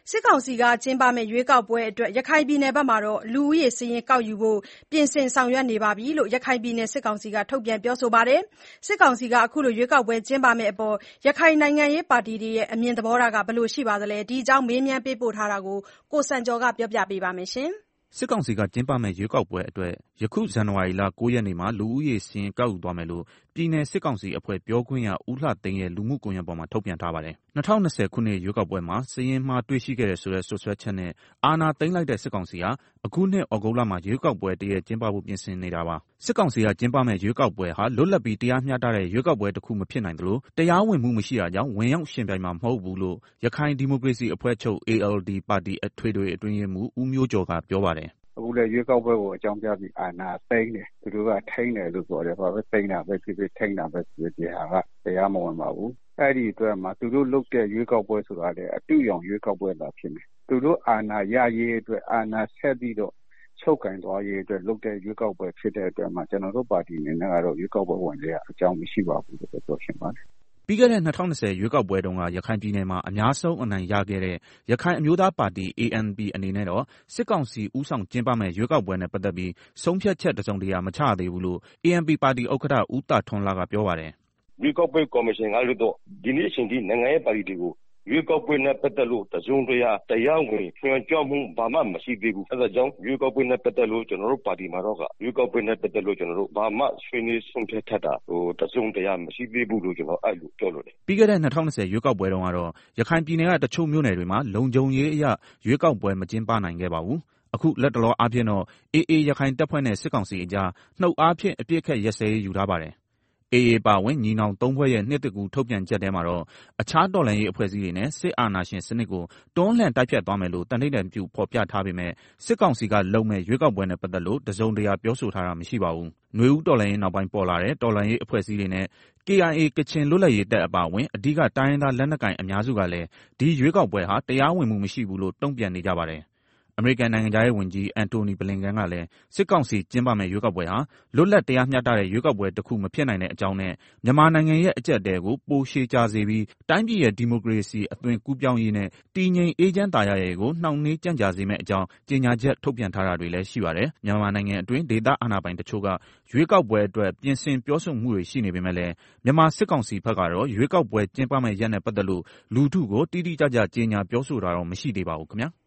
စစ်ကောင်စီကကျင်းပမယ့်ရွေးကောက်ပွဲအတွက်ရခိုင်ပြည်နယ်ဘက်မှာလူဦးရေစာရင်းကောက်ယူဖို့ပြင်ဆင်ဆောင်ရွက်နေပြီလို့ရခိုင်ပြည်နယ်စစ်ကောင်စီကထုတ်ပြန်ပြောဆိုပါတယ်။စစ်ကောင်စီကအခုလိုရွေးကောက်ပွဲကျင်းပမယ့်အပေါ်ရခိုင်နိုင်ငံရေးပါတီတွေရဲ့အမြင်သဘောထားဘယ်လိုရှိပါသလဲ။ဒီအကြောင်းမေးမြန်းပေးပို့ထားတာကိုကိုစံကျော်ကပြောပြပေးပါမယ်။စစ်ကောင်စီကကျင်းပမယ့်ရွေးကောက်ပွဲအတွက်ယခုဇန်နဝါရီလ 9 ရက်နေ့မှာလူဦးရေစာရင်းကောက်ယူသွားမယ်လို့ပြည်နယ်စစ်ကောင်စီအဖွဲ့ပြောခွင့်ရဦးလှသိန်းရဲ့လူမှုကွန်ရက်ပေါ်မှာထုတ်ပြန်ထားပါတယ်။ 2020 ခုနှစ်ရွေးကောက်ပွဲမှာစာရင်းမှားတွေ့ရှိခဲ့တယ်ဆိုတဲ့စွပ်စွဲချက်နဲ့အာဏာသိမ်းလိုက်တဲ့စစ်ကောင်စီဟာအခုနှစ်ဩဂုတ်လမှာရွေးကောက်ပွဲတရက်ကျင်းပဖို့ပြင်ဆင်နေတာပါ။စစ်ကောင်စီကကျင်းပမယ့်ရွေးကောက်ပွဲဟာလွတ်လပ်ပြီးတရားမျှတတဲ့ရွေးကောက်ပွဲတစ်ခုမဖြစ်နိုင်သလိုတရားဝင်မှုမရှိတာကြောင့်ဝင်ရောက်ယှဉ်ပြိုင်မှာမဟုတ်ဘူးလို့ရခိုင်ဒီမိုကရေစီအဖွဲ့ချုပ် ALD ပါတီအထွေထွေအတွင်းရေးမှူးဦးမျိုးကျော်ကပြောပါတယ်။အခုလည်းရွေးကောက်ပွဲကိုအကြောင်းပြပြီးအာဏာသိမ်းတယ်သူတို့ကထိန်းတယ်လို့ပြောတယ်ဘာပဲသိမ်းတာပဲဖြစ်ဖြစ်ထိန်းတာပဲဖြစ်ဖြစ်ဒီဟာကတရားမဝင်ပါဘူးအဲ့ဒီအတွက်မှာသူတို့လုပ်တဲ့ရွေးကောက်ပွဲဆိုတာလေအတူရောင်ရွေးကောက်ပွဲသာဖြစ်မယ်သူတို့အာဏာရရေးအတွက်အာဏာဆက်ပြီးတော့ချုပ်ကင်သွားရေးအတွက်လုပ်တဲ့ရွေးကောက်ပွဲဖြစ်တဲ့အတွက်မှာကျွန်တော်တို့ပါတီအနေနဲ့ကတော့ရွေးကောက်ပွဲဝင်တဲ့အကြောင်းမရှိပါဘူးလို့ပြောရှင်းပါတယ်ပြီးခဲ့တဲ့2020ရွေးကောက်ပွဲတုန်းကရခိုင်ပြည်နယ်မှာအများဆုံးအနိုင်ရခဲ့တဲ့ရခိုင်အမျိုးသားပါတီ ANP အနေနဲ့တော့စစ်ကောင်စီဦးဆောင်ကျင်းပမယ့်ရွေးကောက်ပွဲနဲ့ပတ်သက်ပြီးဆုံးဖြတ်ချက်တစုံတရာမချရသေးဘူးလို့ ANP ပါတီဥက္ကဋ္ဌဦးသာထွန်းလှကပြောပါတယ်။ရွေးကောက်ပွဲကော်မရှင်ကလည်းတော့ဒီနေ့အချိန်ထိနိုင်ငံရေးပါတီတွေကိုရွေးကောက်ပွဲနဲ့ပတ်သက်လို့တစုံတရာတရားဝင်ညွှန်ကြားမှုဘာမှမရှိသေးဘူးအဲဒါကြောင့်ရွေးကောက်ပွဲနဲ့ပတ်သက်လို့ကျွန်တော်တို့ပါတီမှာတော့ရွေးကောက်ပွဲနဲ့ပတ်သက်လို့ကျွန်တော်တို့ဘာမှဆွေးနွေးဆုံးဖြတ်ထတာတစုံတရာမရှိသေးဘူးလို့ကျွန်တော်အဲ့လိုပြောလို့တယ်ပြီးခဲ့တဲ့2020ရွေးကောက်ပွဲတုန်းကတော့ရခိုင်ပြည်နယ်ကတချို့မြို့နယ်တွေမှာလုံခြုံရေးအရရွေးကောက်ပွဲမကျင်းပနိုင်ခဲ့ပါဘူးအခုလက်တလောအားဖြင့်တော့ AA ရခိုင်တပ်ဖွဲ့နဲ့စစ်ကောင်စီအကြားနှုတ်အားဖြင့်အပြစ်ခတ်ရက်စဲရေးယူထားပါတယ်AA ပါဝင်ညီနောင်၃ဖွဲ့ရဲ့နှစ်တကူထုတ်ပြန်ချက်ထဲမှာတော့အခြားတော်လှန်ရေးအဖွဲ့အစည်းတွေနဲ့စစ်အာဏာရှင်စနစ်ကိုတွန်းလှန်တိုက်ဖြတ်သွားမယ်လို့တန်ထိပ်တန်ပြုဖော်ပြထားပေမဲ့စစ်ကောင်စီကလုံမဲ့ရွေးကောက်ပွဲနဲ့ပတ်သက်လို့တစုံတရာပြောဆိုထားတာမရှိပါဘူး။နွေဦးတော်လှန်ရေးနောက်ပိုင်းပေါ်လာတဲ့တော်လှန်ရေးအဖွဲ့အစည်းတွေနဲ့ KIA ကချင်လွတ်လပ်ရေးတပ်အပါအဝင်အဓိကတိုင်းရင်းသားလက်နက်ကိုင်အများစုကလည်းဒီရွေးကောက်ပွဲဟာတရားဝင်မှုမရှိဘူးလို့တုံ့ပြန်နေကြပါတယ်။အမေရိကန်နိုင်ငံခြားရေးဝန်ကြီးအန်တိုနီဘလင်ကန်ကလည်းစစ်ကောင်စီကျင်းပမယ့်ရွေးကောက်ပွဲဟာလွတ်လပ်တရားမျှတတဲ့ရွေးကောက်ပွဲတစ်ခုမဖြစ်နိုင်တဲ့အကြောင်းနဲ့မြန်မာနိုင်ငံရဲ့အကျပ်အတည်းကိုပိုရှည်ကြာစေပြီးတိုင်းပြည်ရဲ့ဒီမိုကရေစီအသွင်ကူးပြောင်းရေးနဲ့တည်ငြိမ်အေးချမ်းသာယာရေးကိုနှောင့်နှေးကြန့်ကြာစေမယ့်အကြောင်းကြေညာချက်ထုတ်ပြန်ထားတာတွေလည်းရှိပါတယ်။မြန်မာနိုင်ငံအတွင်းဒေသအာဏာပိုင်တချို့ကရွေးကောက်ပွဲအတွက်ပြင်ဆင်ပြောဆိုမှုတွေရှိနေပေမဲ့လည်းမြန်မာစစ်ကောင်စီဘက်ကတော့ရွေးကောက်ပွဲကျင်းပမယ့်ရက်နဲ့ပတ်သက်လို့လူထုကိုတိတိကျကျကြေညာပြောဆိုတာတော့မရှိသေးပါဘူးခင်ဗျာ။